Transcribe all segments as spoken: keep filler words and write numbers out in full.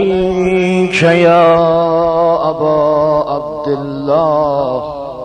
عليك يا أبا عبد الله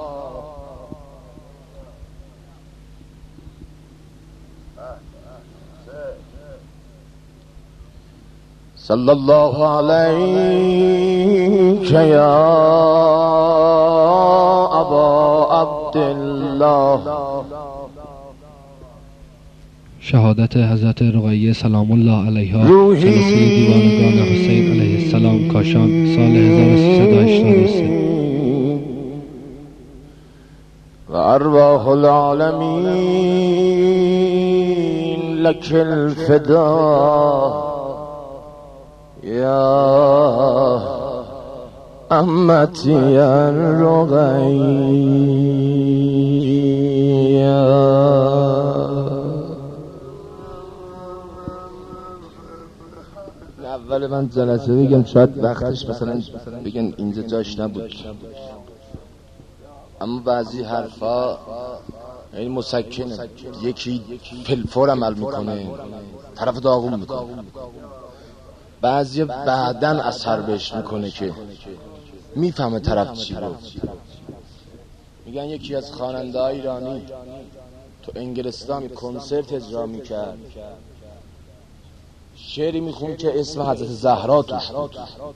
صلى الله عليك يا أبا عبد الله. شهادت حضرت رقیه سلام الله علیها جلسه دیوانگان حسین علیه السلام کاشان سال هزار و سیصد و هشتاد و سه. و ارواح العالمین لك الفدا یا امتی الرقیه. اول من جلسه بگم شاید وقتش مثلا بگن اینجا جاش نبود، اما بعضی حرفا این مسکنه، یکی فلفور عمل میکنه طرف داغون میکنه، بعضی بعدن اثر بهش میکنه که میفهمه طرف چی گفت. میگن یکی از خواننده های ایرانی تو انگلستان کنسرت اجرا میکرد، شعری میخون که اسم حضرت زهرا توش بود.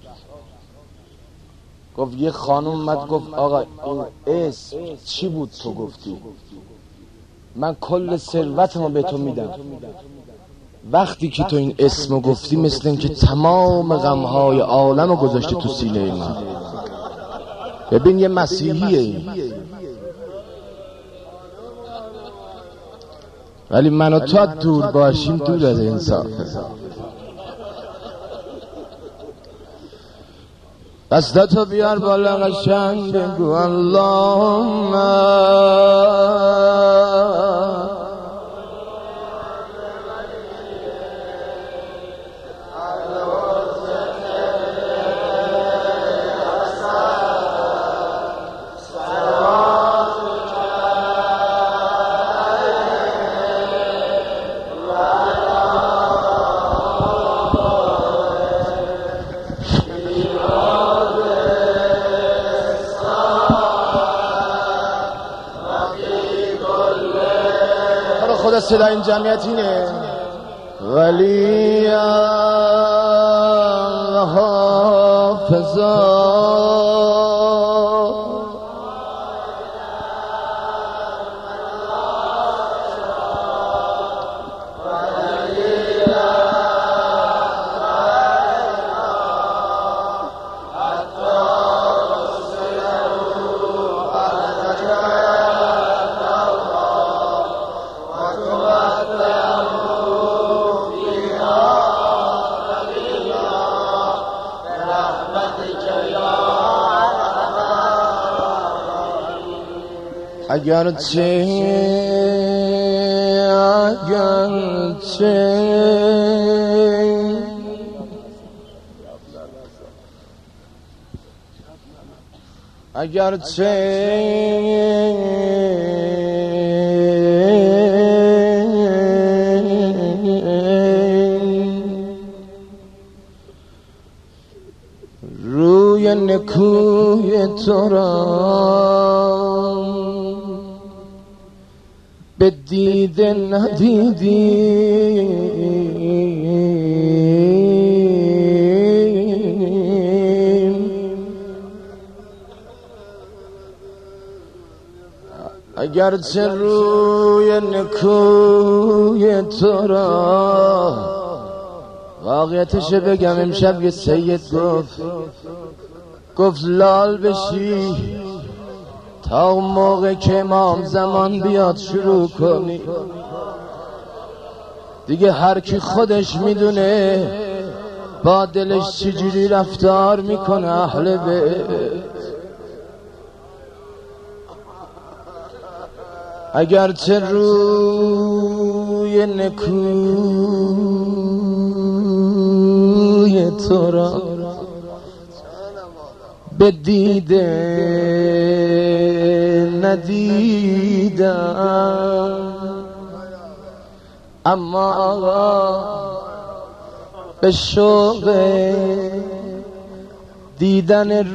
گفت یه خانم اومد گفت آقا این اسم چی بود تو گفتی؟ من کل ثروتمو به تو میدم. وقتی که تو این اسمو گفتی مثل این که تمام غمهای عالمو گذاشتی تو سینه من. ببین یه مسیحیه این، ولی من و تو دور باشیم دور از انصافه. دستتو بیار بالا قشنگ بگو اللهم خدا صدا این جمعیت اینه ولی حافظا اگرچه اگرچه اگرچه روی نکوی تو را به دیده ندیدیم، اگرچه روی نکوی تو را واقعیتش بگم امشب یه سید گفت گفت لال بشی تا اون موقع که امام زمان بیاد شروع کنی. دیگه هر کی خودش میدونه با دلش چجوری رفتار میکنه اهل بیت. اگرچه روی نکوی تو را به دیده ندیدم، اما به شوق دیدن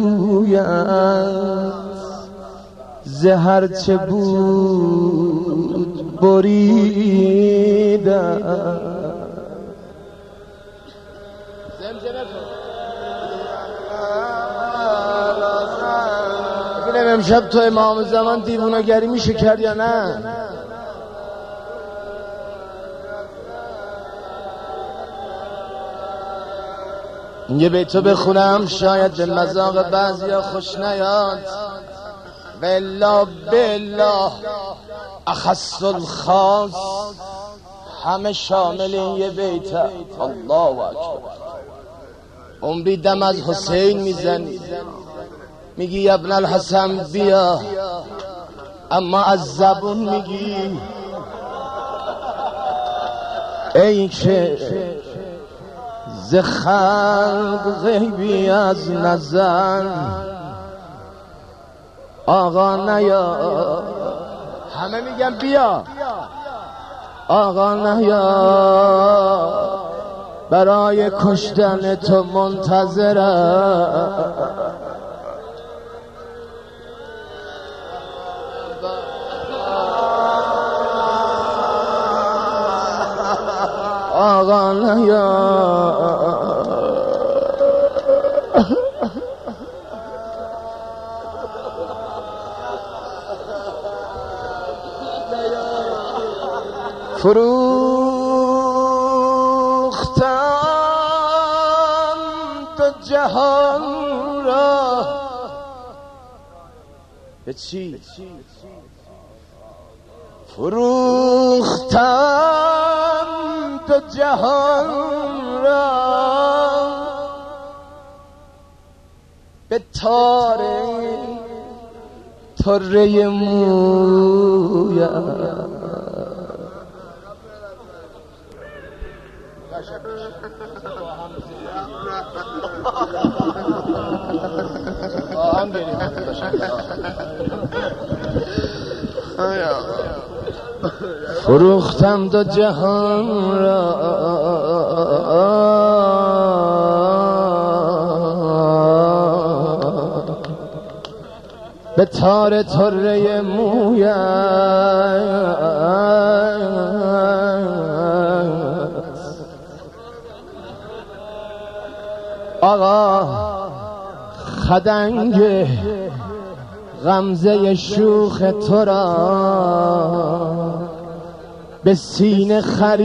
رویت زهر چه بود بریدم. ببینم امشب تو امام زمان دیوونه‌گری میشه کرد یا نه؟ یه بیتو بخونم شاید به مذاق بعضیا خوش نیاد. والله بالله اخص الخاص همه شامل این یه بیته. الله اکبر. عمری دم از حسین میزنی، میگی یا ابن الحسن بیا، اما از زبون میگی ای که ز خلق غیبی از نظر آقا نیا. همه میگن بیا، آقا نیا، برای کشتن تو منتظرم. آقا نیا، فروختم دو جهان را به چی؟ فروختم دو جهان را به تار طره مویم. فروختم دو جهان را به تار طره مویم. آقا خدنگ غمزه شوخ تو را به سینه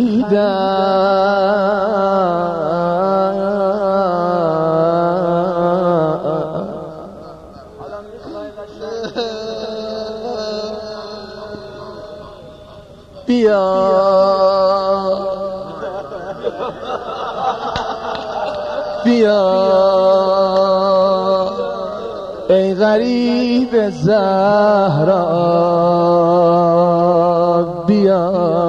خریدم. بیا بیا ای غریب زهرا، بیا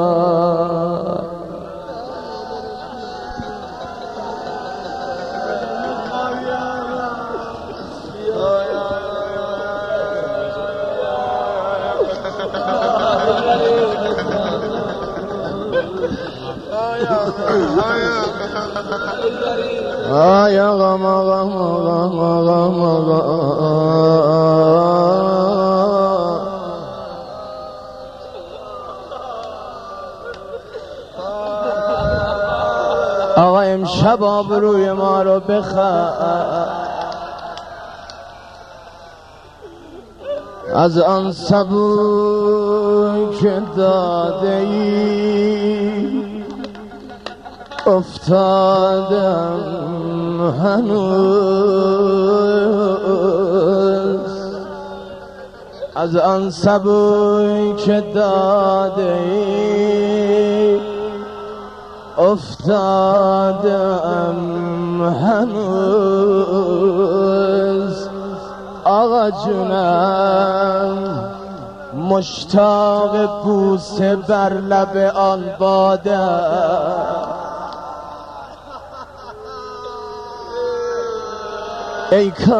آی آقا آقا آقا آقا آقا امشب آبروی ما رو بخر از آن سبوی که داده ای. افتادم هنوز از آن سبوی که داده ای. افتادم هنوز آقا جونم، مشتاق بوسه بر لب آن باده. ای کاش،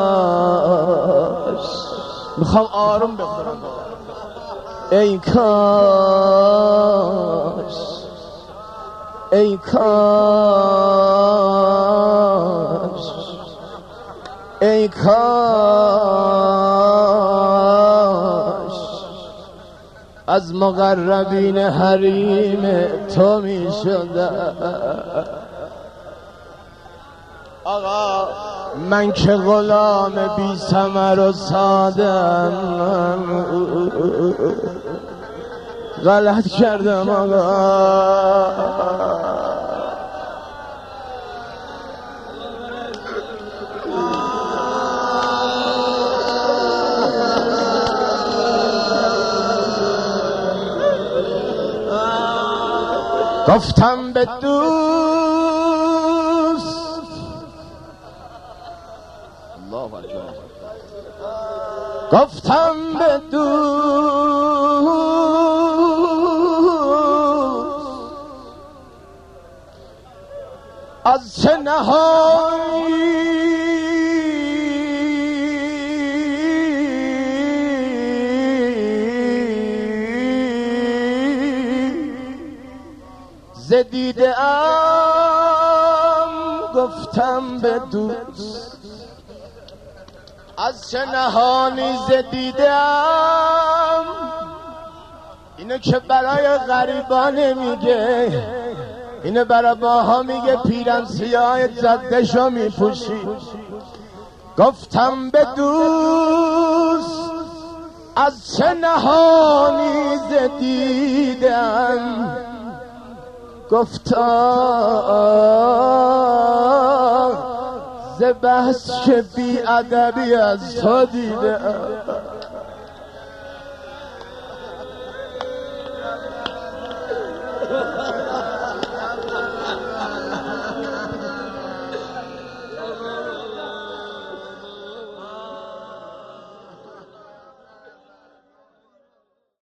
میخوام آروم بخورم، ای کاش ای کاش ای کاش از مقربین حریم تو می شده. آقا من که غلام بی ثمر و سادم غلط کردم آقا. گفتم به دوست الله اکبر، گفتم به دوست از چه نهایی زدیده ام، گفتم به دوست از چه نهانی زدیده ام. اینو که برای غریبان میگه، اینو برای باها میگه، پیرن سیاه جدشو میپوشی. گفتم به دوست از چه نهانی زدیده ام، گفتا ز بحث که بی ادبی از تو دیدم.